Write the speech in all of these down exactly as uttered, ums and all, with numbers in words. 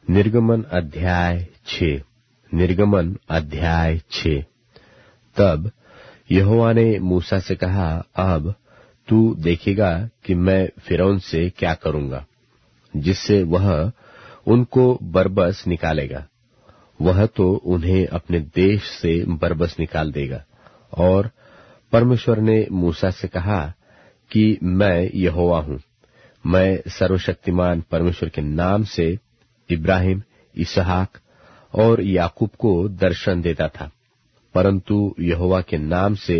निर्गमन अध्याय छः। निर्गमन अध्याय छः। तब यहोवा ने मूसा से कहा, अब तू देखेगा कि मैं फिरौन से क्या करूंगा, जिससे वह उनको बरबस निकालेगा। वह तो उन्हें अपने देश से बरबस निकाल देगा। और परमेश्वर ने मूसा से कहा कि मैं यहोवा हूँ। मैं सर्वशक्तिमान परमेश्वर के नाम से इब्राहिम, इसहाक और याकूब को दर्शन देता था, परंतु यहोवा के नाम से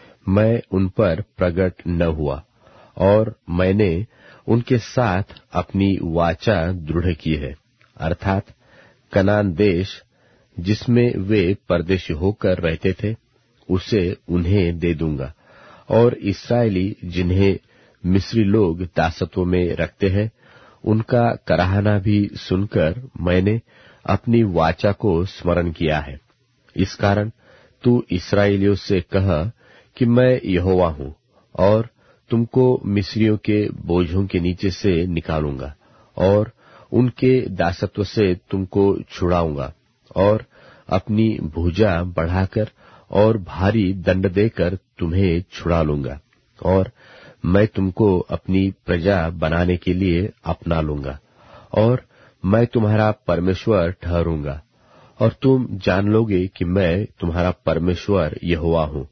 मैं उन पर प्रकट न हुआ, और मैंने उनके साथ अपनी वाचा दृढ़ की है, अर्थात कनान देश जिसमें वे परदेशी होकर रहते थे, उसे उन्हें दे दूंगा। और इस्राएली जिन्हें मिस्री लोग दासत्व में रखते हैं, उनका कराहना भी सुनकर मैंने अपनी वाचा को स्मरण किया है। इस कारण तू इस्राएलियों से कह कि मैं यहोवा हूँ, और तुमको मिस्रियों के बोझों के नीचे से निकालूंगा, और उनके दासत्व से तुमको छुड़ाऊंगा, और अपनी भुजा बढ़ाकर और भारी दंड देकर तुम्हें छुड़ा लूंगा, और मैं तुमको अपनी प्रजा बनाने के लिए अपना लूंगा, और मैं तुम्हारा परमेश्वर ठहरूंगा। और तुम जान लोगे कि मैं तुम्हारा परमेश्वर यहोवा हूँ,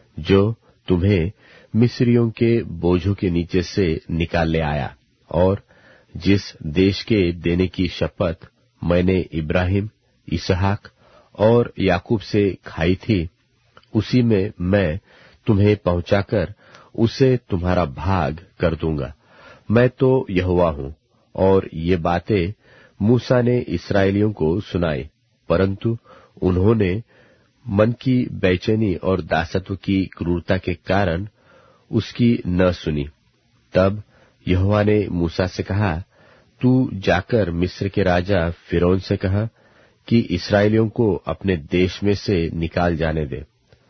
जो तुम्हें मिस्रियों के बोझों के नीचे से निकाल ले आया। और जिस देश के देने की शपथ मैंने इब्राहिम, इसहाक और याकूब से खाई थी, उसी में मैं तुम्हें पहुंचाकर उसे तुम्हारा भाग कर दूंगा। मैं तो यहोवा हूँ। और ये बातें मूसा ने इस्राएलियों को सुनाई, परंतु उन्होंने मन की बेचैनी और दासत्व की क्रूरता के कारण उसकी न सुनी। तब यहोवा ने मूसा से कहा, तू जाकर मिस्र के राजा फिरौन से कह कि इस्राएलियों को अपने देश में से निकाल जाने दे।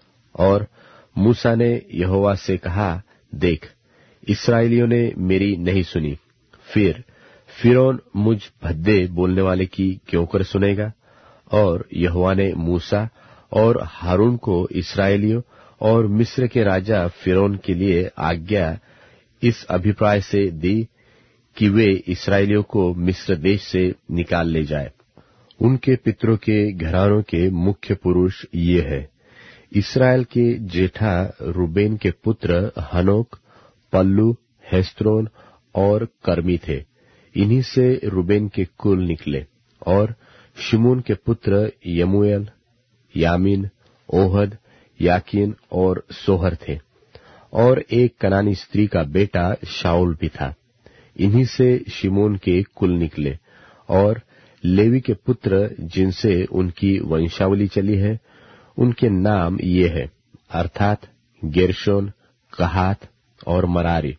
और मूसा ने यहोवा से कहा, देख, इस्राएलियों ने मेरी नहीं सुनी, फिर फिरौन मुझ भद्दे बोलने वाले की क्यों कर सुनेगा। और यहोवा ने मूसा और हारून को इस्राएलियों और मिस्र के राजा फिरौन के लिए आज्ञा इस अभिप्राय से दी कि वे इस्राएलियों को मिस्र देश से निकाल ले जाए। उनके पितरों के घरानों के मुख्य पुरुष ये हैं। इस्राएल के जेठा रूबेन के पुत्र हनोक, पल्लू, हेस्रोन और कर्मी थे। इन्हीं से रूबेन के कुल निकले। और शिमोन के पुत्र यमूएल, यामीन, ओहद, याकीन और सोहर थे। और एक कनानी स्त्री का बेटा शाऊल भी था। इन्हीं से शिमोन के कुल निकले। और लेवी के पुत्र जिनसे उनकी वंशावली चली है, उनके नाम ये है, अर्थात गेर्शोन, कहात और मरारी।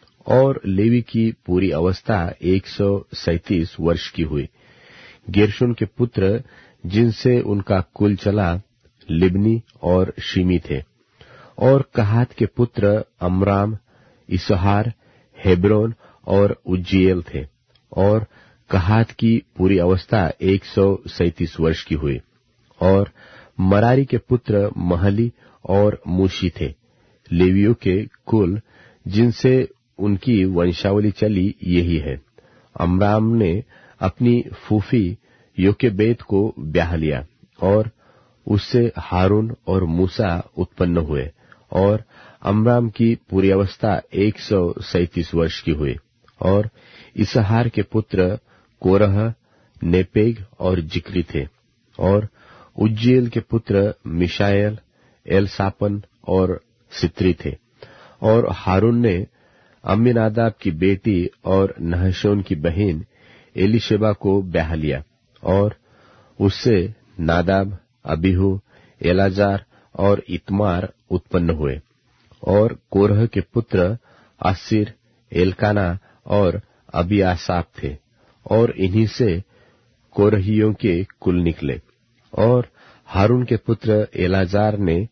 और लेवी की पूरी अवस्था एक सौ सैतीस वर्ष की हुई। गेर्शोन के पुत्र जिनसे उनका कुल चला, लिब्नी और शिमी थे। और कहात के पुत्र अमराम, इसहार, हेब्रोन और उज्जीएल थे। और कहात की पूरी अवस्था एक सौ सैतीस वर्ष की हुई। और मरारी के पुत्र महली और मूशी थे। लेवियों के कुल जिनसे उनकी वंशावली चली यही है। अमराम ने अपनी फूफी योकेबेद को ब्याह लिया, और उससे हारून और मूसा उत्पन्न हुए। और अमराम की पूरी अवस्था एक सौ सैतीस वर्ष की हुई। और इसहार के पुत्र कोरह, नेपेग और जिक्री थे। और उज्जीएल के पुत्र मिशाएल, एलसापन और सित्री थे। और हारून ने अम्मीनादाब की बेटी और नहशोन की बहन एलीशेबा को ब्याह लिया, और उससे नादाब, अबीहू, एलाजार और इतमार उत्पन्न हुए। और कोरह के पुत्र आसिर, एलकाना और अबियासाप थे। और इन्हीं से कोरहियों के कुल निकले। और हारून के पुत्र एलाजार ने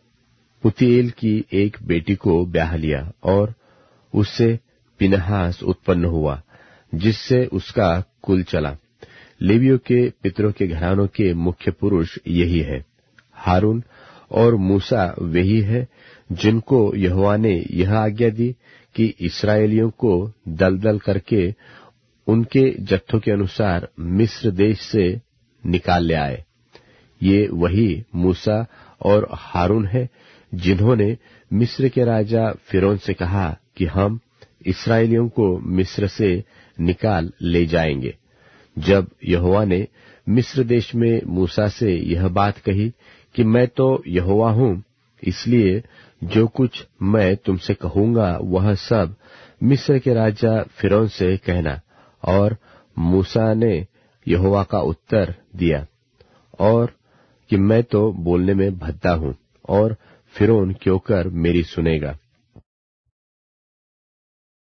पुतीएल की एक बेटी को ब्याह लिया, और उससे पिनहास उत्पन्न हुआ, जिससे उसका कुल चला। लेवियों के पितरों के घरानों के मुख्य पुरुष यही है। हारून और मूसा वही है जिनको यहोवा ने यह आज्ञा दी कि इस्राएलियों को दलदल करके उनके जत्थों के अनुसार मिस्र देश से निकाल ले आए। ये वही मूसा और हारून है जिन्होंने मिस्र के राजा फिरौन से कहा कि हम इस्राएलियों को मिस्र से निकाल ले जाएंगे। जब यहोवा ने मिस्र देश में मूसा से यह बात कही कि मैं तो यहोवा हूं, इसलिए जो कुछ मैं तुमसे कहूंगा वह सब मिस्र के राजा फिरौन से कहना। और मूसा ने यहोवा का उत्तर दिया और कि मैं तो बोलने में भद्दा हूं और फिरौन क्यों कर मेरी सुनेगा।